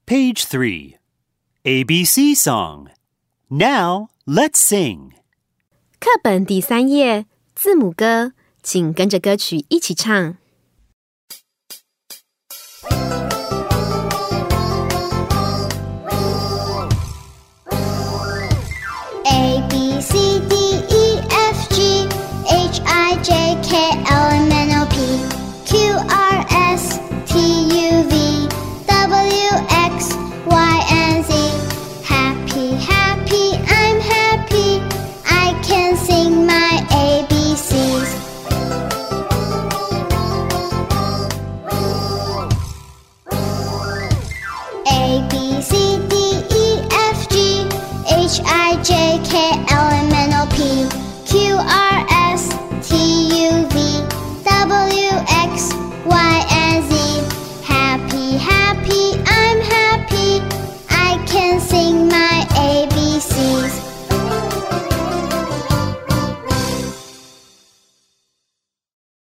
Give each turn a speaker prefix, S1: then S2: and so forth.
S1: Page 3. ABC song. Now let's sing.
S2: 课本第3页，字母歌，请跟着歌曲一起唱。